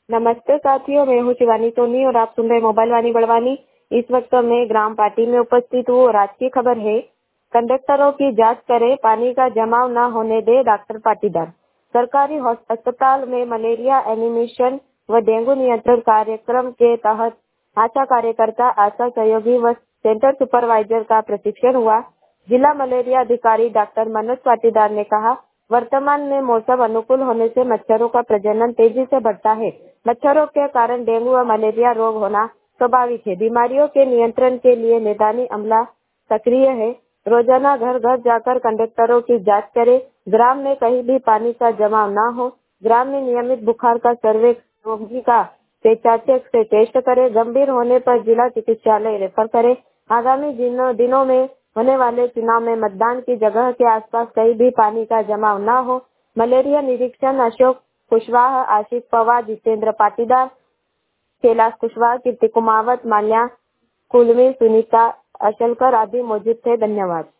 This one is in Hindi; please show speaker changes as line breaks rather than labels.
नमस्ते साथियों, मैं हूँ शिवानी सोनी और आप सुन रहे मोबाइल वाणी बड़वानी। इस वक्त मैं ग्राम पार्टी में उपस्थित हूँ और आज की खबर है, कंडक्टरों की जांच करें, पानी का जमाव न होने दे डॉक्टर पाटीदार। सरकारी अस्पताल में मलेरिया एनिमेशन व डेंगू नियंत्रण कार्यक्रम के तहत आशा कार्यकर्ता, आशा सहयोगी व सेंटर सुपरवाइजर का प्रशिक्षण हुआ। जिला मलेरिया अधिकारी डॉक्टर मनोज पाटीदार ने कहा, वर्तमान में मौसम अनुकूल होने से मच्छरों का प्रजनन तेजी से बढ़ता है। मच्छरों के कारण डेंगू व मलेरिया रोग होना स्वाभाविक है। बीमारियों के नियंत्रण के लिए मैदानी अमला सक्रिय है। रोजाना घर घर जाकर कंडक्टरों की जांच करें। ग्राम में कहीं भी पानी का जमाव न हो। ग्राम में नियमित बुखार का सर्वे, रोगी का पेचाचक से टेस्ट करें। गंभीर होने पर जिला चिकित्सालय रेफर करें। आगामी दिनों में होने वाले चुनाव में मतदान की जगह के आसपास कहीं भी पानी का जमाव न हो। मलेरिया निरीक्षण अशोक कुशवाहा, आशीष पवार, जितेंद्र पाटीदार, कैलाश कुशवाहा, कीर्ति कुमावत, माल्या कुलमी, सुनीता अशलकर आदि मौजूद थे। धन्यवाद।